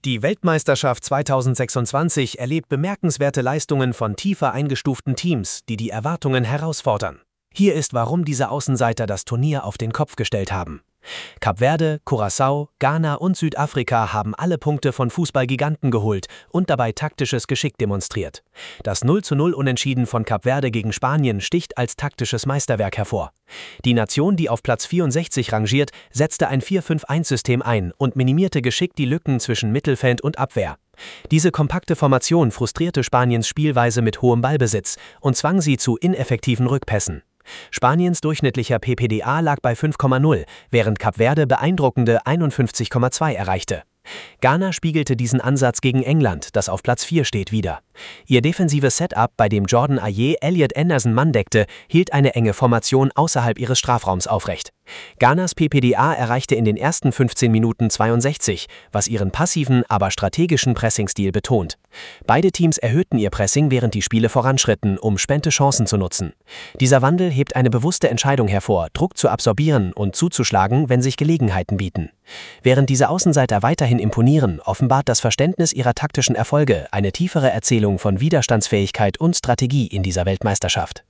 Die Weltmeisterschaft 2026 erlebt bemerkenswerte Leistungen von tiefer eingestuften Teams, die die Erwartungen herausfordern. Hier ist, warum diese Außenseiter das Turnier auf den Kopf gestellt haben. Kap Verde, Curaçao, Ghana und Südafrika haben alle Punkte von Fußballgiganten geholt und dabei taktisches Geschick demonstriert. Das 0:0 Unentschieden von Kap Verde gegen Spanien sticht als taktisches Meisterwerk hervor. Die Nation, die auf Platz 64 rangiert, setzte ein 4-5-1-System ein und minimierte geschickt die Lücken zwischen Mittelfeld und Abwehr. Diese kompakte Formation frustrierte Spaniens Spielweise mit hohem Ballbesitz und zwang sie zu ineffektiven Rückpässen. Spaniens durchschnittlicher PPDA lag bei 5,0, während Kap Verde beeindruckende 51,2 erreichte. Ghana spiegelte diesen Ansatz gegen England, das auf Platz 4 steht, wider. Ihr defensives Setup, bei dem Jordan Ayew Elliot Anderson Mann deckte, hielt eine enge Formation außerhalb ihres Strafraums aufrecht. Ghanas PPDA erreichte in den ersten 15 Minuten 62, was ihren passiven, aber strategischen Pressingstil betont. Beide Teams erhöhten ihr Pressing, während die Spiele voranschritten, um spente Chancen zu nutzen. Dieser Wandel hebt eine bewusste Entscheidung hervor, Druck zu absorbieren und zuzuschlagen, wenn sich Gelegenheiten bieten. Während diese Außenseiter weiterhin imponieren, offenbart das Verständnis ihrer taktischen Erfolge eine tiefere Erzählung von Widerstandsfähigkeit und Strategie in dieser Weltmeisterschaft.